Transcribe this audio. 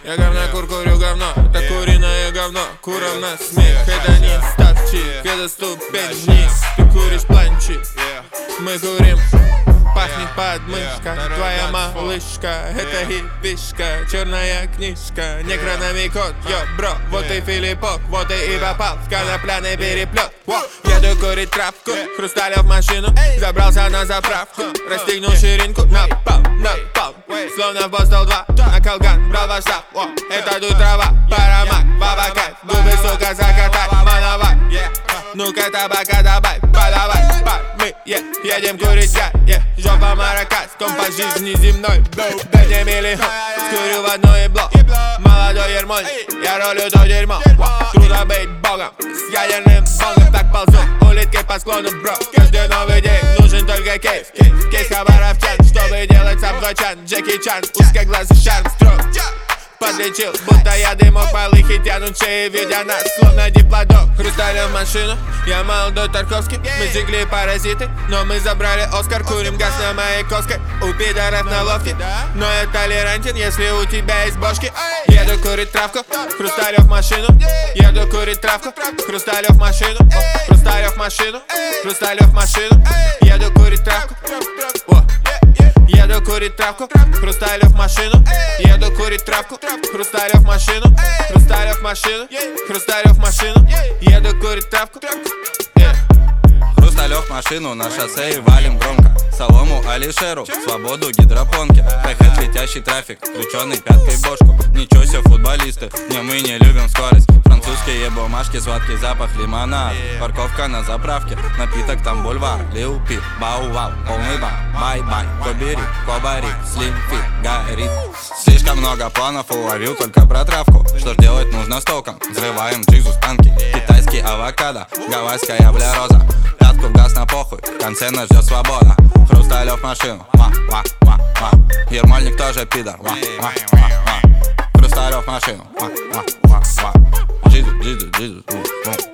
Я говнокур, курю говно, это куриное говно. Курам на смех, это не ставчик, это ступень вниз. Ты куришь планчик, мы курим. Пахнет подмышка, твоя малышка. Это хипишка, черная книжка. Некрономикон, йо, бро, вот и Филиппок. Вот и попал в конопляный переплет. Еду курить травку, хрусталя в машину. Забрался на заправку, расстегнул ширинку. Напал, словно в Бостол 2. На колган, брал масштаб, это тут трава. Парамак, баба кайф, губы, сука, закатай. Мановай, ну-ка табака добавь. Подавай, мы едем курить гай. Жопа маракас, компас жизни земной. Дай мне миллион, скурю в одно ебло. Молодой Ермольник, я ролю то дерьмо. Трудно быть богом, с ядерным бонгом. Так ползу улиткой по склону, бро. Каждый новый день нужен только кейс. Кейс хабаровчан, чтобы делать сам двочан. Джеки Чан, узкоглазый шарм строк. Подлечил, будто я дымок, малых тянут шеи, видя нас, словно диплодок. Хрустали в машину, я молодой Тарковский. Мы жигли паразиты, но мы забрали Оскар. Курим газ на Маяковской, у пидоров на ловке. Но я толерантен, если у тебя есть бошки. Еду курить травку, хрусталю в машину. Еду курить травку, хрусталю в машину. Хрусталю в машину, хрусталю в машину. Еду курить травку. Еду курить травку, хрусталю в машину. Еду курить травку, хрусталю в машину. Хрусталю в машину, хрусталю в машину. Еду курить травку. Хрусталев в машину, на шоссе и валим громко. Солому Алишеру, свободу гидропонке. Хэт летящий трафик, включенный пяткой в бошку. Ничего себе футболисты, не, мы не любим скорость. Французские бумажки, сладкий запах лимона. Парковка на заправке, напиток там бульвар. Лил Пип, бау-вау, полный бар. Бай-бай, кобери, кобари, слим фит, горит. Слишком много планов, уловил только про травку. Что ж делать нужно с толком, взрываем джизу с танки. Китайский авокадо, гавайская бля роза. Пятку в газ на похуй, в конце нас ждет свобода. Хрусталев в машину, Ермольник тоже пидор, Хрусталев в машину, Джизу,